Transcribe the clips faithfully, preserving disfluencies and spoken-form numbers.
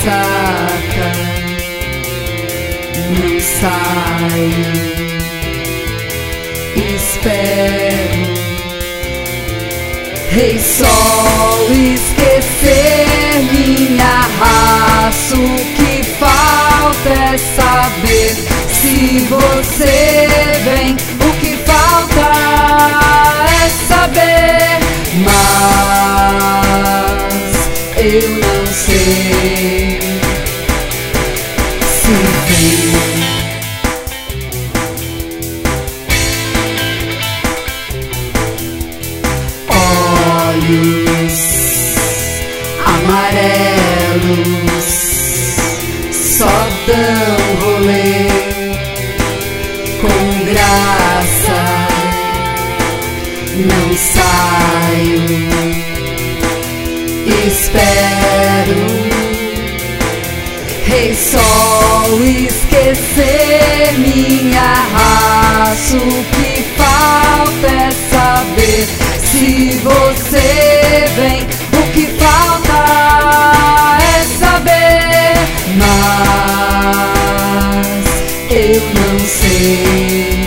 ressaca, não saio, espero. Rei Sol, esquecer minha raça. O que falta é saber se você vem. O que falta é saber, mas eu não sei se vem. Olhos amarelos só dão rolê com graça, não saio, espero. Rei Sol, esquecer minha raça. O que falta é saber se você vem. O que falta é saber, mas eu não sei.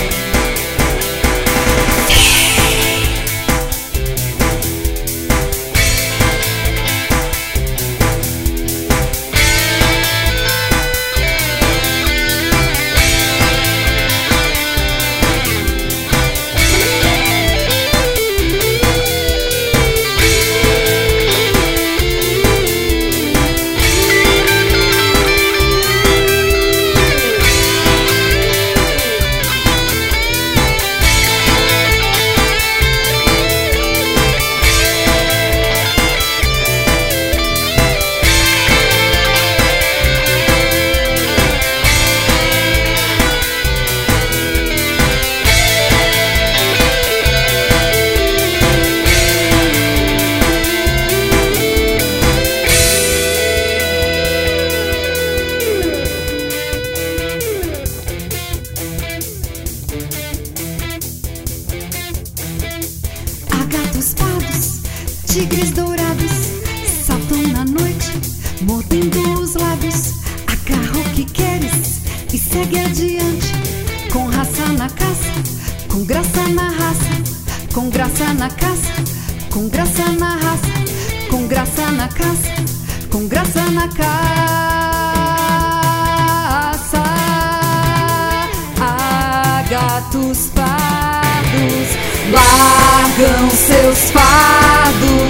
Gatos pardos, tigres dourados, saltam na noite, mordendo os lábios. Agarra o que queres e segue adiante, com raça na caça, com graça na raça, com graça na caça, com graça na raça, com graça na caça, com graça na caça. Ah, gatos pardos largam seus fardos